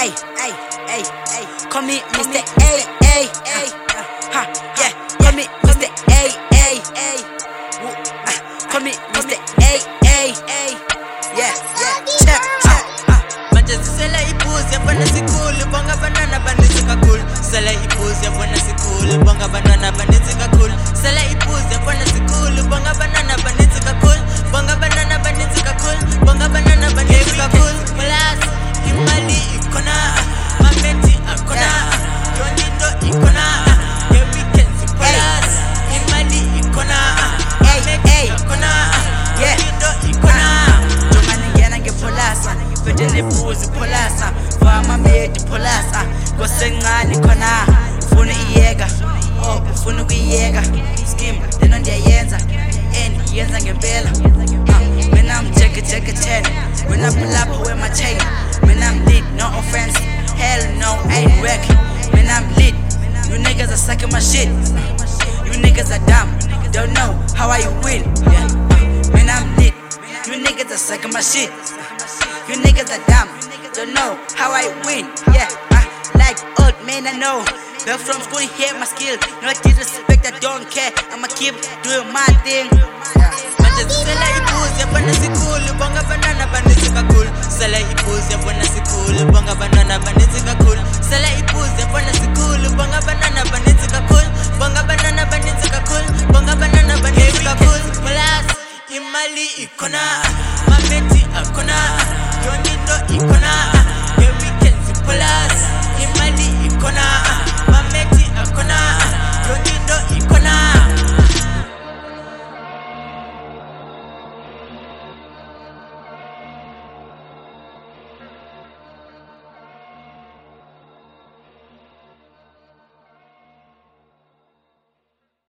Call me Mr. A, yeah. Call me Mr. A, call me Mr. A, yeah. Check. Manje sisela ipuzi yabona sikhulu bonga banana baninzi kakhulu sela ipuzi yabona sikhulu bonga banana baninzi kakhulu sela ipuzi yabona sikhulu bonga banana baninzi kakhulu bonga banana baninzi kakhulu bonga banana baninzi kakhulu plus imali ikona mamenti akona yondindo ikona yeweekends plus imali ikona ikona yondindo ikona Ngena ngepholasa phethe nebuzi pholasa vama medi pholasa kosencane khona ufuna iyeka ufuna ukuyeka scheme lena ndiyayenza and yenza ngempela mina I'm check 10 when I pull up with my chain when I'm lit no offense hell no ain't working when I'm lit you niggas are sucking my shit you niggas are dumb don't know how I win yeah when I'm lit you niggas are sucking my shit. You niggas are dumb. Don't know how I win. Yeah, like old man I know. Back from school, hear my skill. No disrespect, I don't care. I'ma keep doing my thing. Manje sisela ipuzi yabona sikhulu bonga banana baninzi kakhulu sela ipuzi yabona sikhulu bonga banana baninzi